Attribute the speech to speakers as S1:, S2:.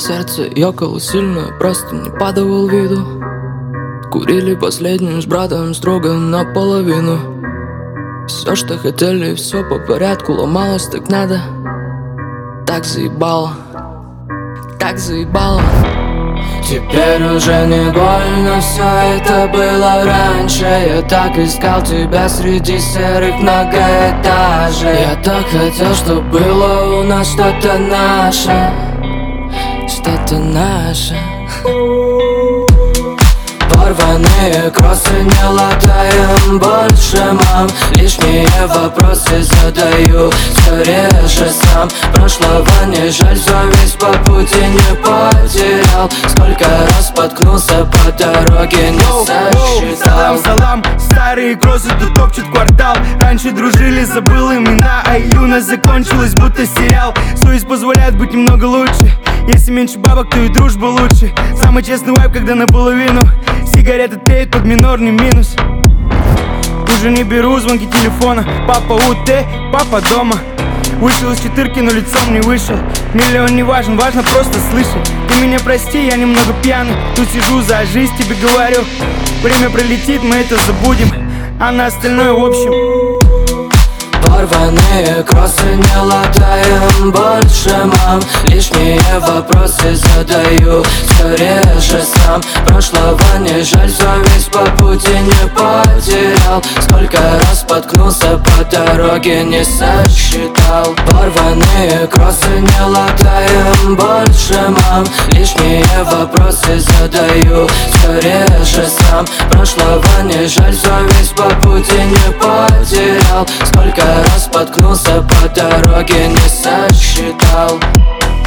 S1: Сердце ёкало сильно, просто не подавал виду. Курили последним с братом строго наполовину. Все, что хотели, все по порядку, ломалось так надо. Так заебало, так заебало. Теперь уже не больно, все это было раньше. Я так искал тебя среди серых многоэтажек. Я так хотел, чтоб было у нас что-то наше, что-то наше. Порванные кроссы не латаем больше, мам. Лишние вопросы задаю все реже сам. Прошлого не жаль, совесть по пути не потерял. Сколько раз споткнулся по дороге, не сосчитал.
S2: Салам, старые кроссы тут топчут квартал. Раньше дружили, забыл имена, а юность закончилась, будто сериал. Совесть позволяет быть немного лучше. Если меньше бабок, то и дружба лучше. Самый честный вайб, когда наполовину. Сигареты тлеют под минорный минус. Уже не беру звонки телефона. Папа УТ, папа дома. Вышел из четырки, но лицом не вышел. Миллион не важен, важно просто слышать. Ты меня прости, я немного пьяный. Тут сижу, за жизнь тебе говорю. Время пролетит, мы это забудем, а на остальное в общем.
S1: Порванные кроссы не латаем больше, мам. Лишние вопросы задаю все реже сам. Прошлого не жаль, совесть по пути не потерял. Сколько раз споткнулся по дороге, не сосчитал. Порванные кроссы не латаем больше, мам. Лишние вопросы задаю все реже сам. Прошлого не жаль, совесть по пути не потерял. Сколько раз споткнулся по дороге, не сосчитал.